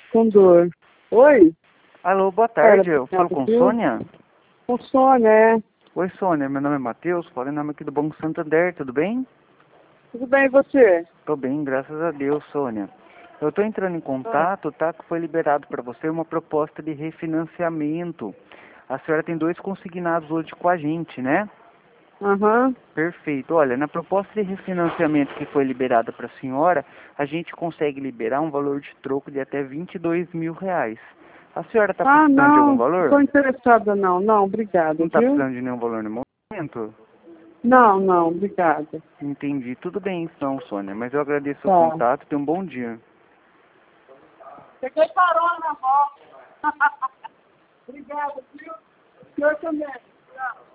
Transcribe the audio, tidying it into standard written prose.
com dor. Oi? Alô, boa tarde. Eu falo com Sônia? Com Sônia, é. Oi, Sônia. Meu nome é Matheus. Falo em nome aqui do Banco Santander. Tudo bem? Tudo bem, e você? Tô bem, graças a Deus, Sônia. Eu tô entrando em contato, tá? Que foi liberado para você uma proposta de refinanciamento. A senhora tem 2 consignados hoje com a gente, né? Aham. Perfeito. Olha, na proposta de refinanciamento que foi liberada para a senhora, a gente consegue liberar um valor de troco de até R$ 22.000. A senhora está precisando de algum Não valor? tô interessada não. Não, obrigada, Não está viu? precisando de nenhum valor no momento? Não, obrigada. Entendi. Tudo bem então, Sônia, mas eu agradeço o Tá. contato. Tenha um bom dia. Peguei carona na volta. Obrigada, viu? O senhor também. Tchau.